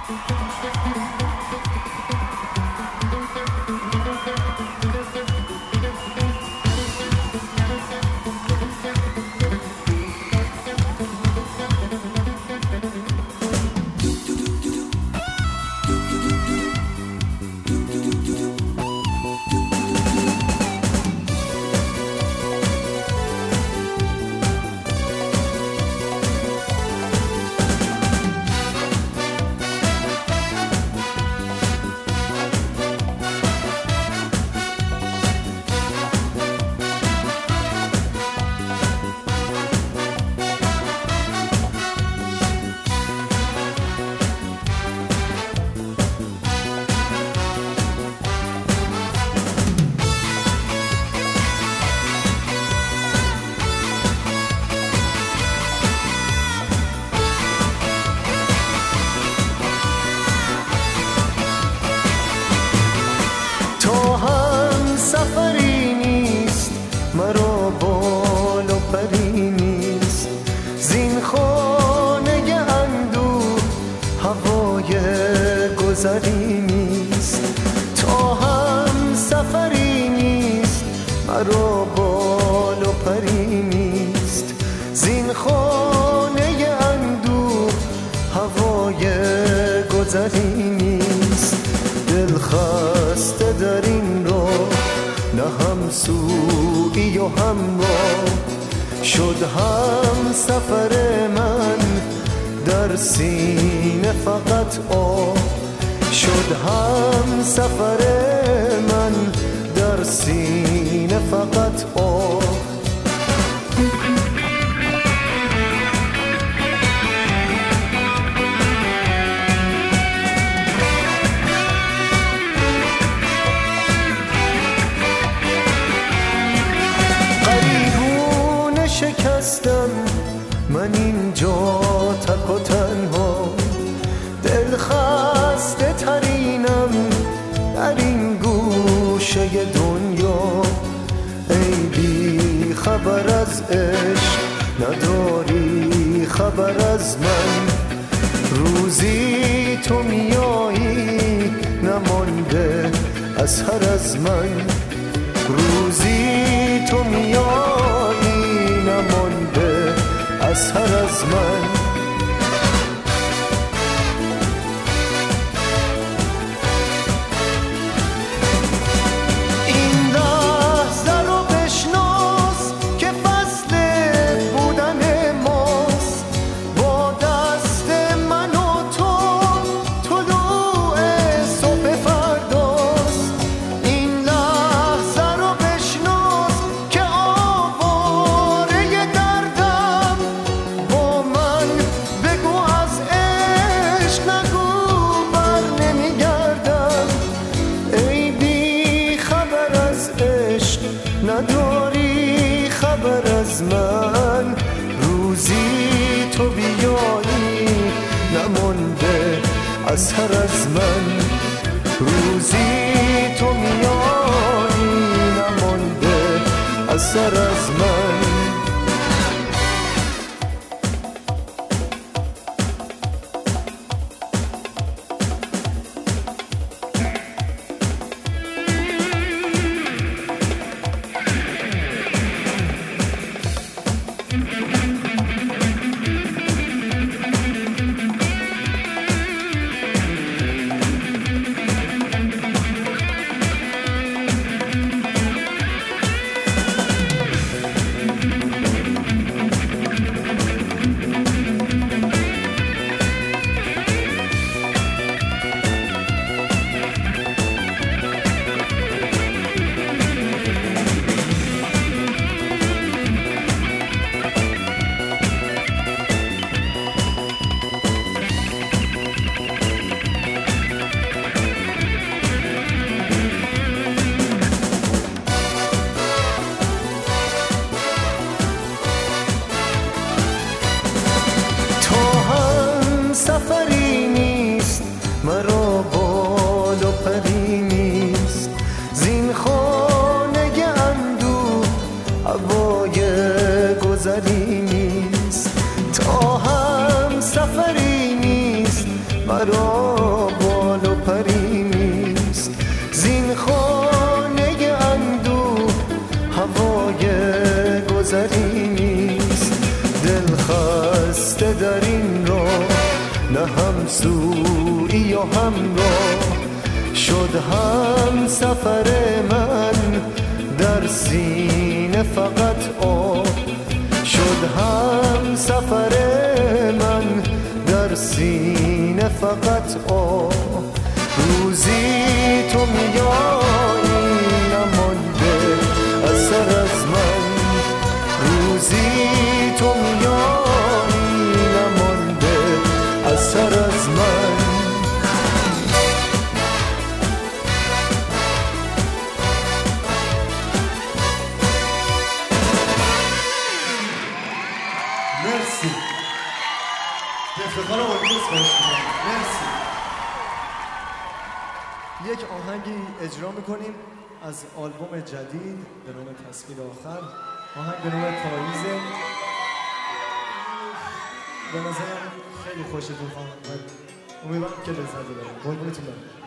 گذری نیست، تا هم سفری نیست، مرا بال و پری نیست. زین خانه اندوه هوای گذری نیست. دل خسته در این راه، نه هم سویی و هم راه، شد هم سفر من در سینه فقط آه، شد هم سفر من در سینه فقط آه. قریبون شکستم من اینجا تک و تنها، دل خسته ترینم در این گوشه دنیا. ای بی خبر از عشق، نداری خبر از من، روزی تو میایی نمانده اثر از من، روزی تو میایی نمانده اثر از من. نداری خبر از من، روزی تو بیایی نمانده اثر از من، روزی تو میایی نمانده اثر از من. مرا بال و پری نیست، زین خانه اندوه هوای گذری نیست. دل خسته در این راه، نه هم سوی و هم راه، شد هم سفر من در سینه فقط آب، شد هم سفر من در سینه فقط آب. روزی تو میایی نمانده اثر از من، روزی تو میایی نمانده اثر از من. مرسی. افتخار آدیس باش می‌کنم. مرسی. یک آهنگی اجرا می‌کنیم از آلبوم جدید به نام تصویر آخر. آهنگ به نام پاییزه. به نظرم خیلی خوشتون خواهد اومد. امیدوارم که لذت ببرید. قربونتون برم.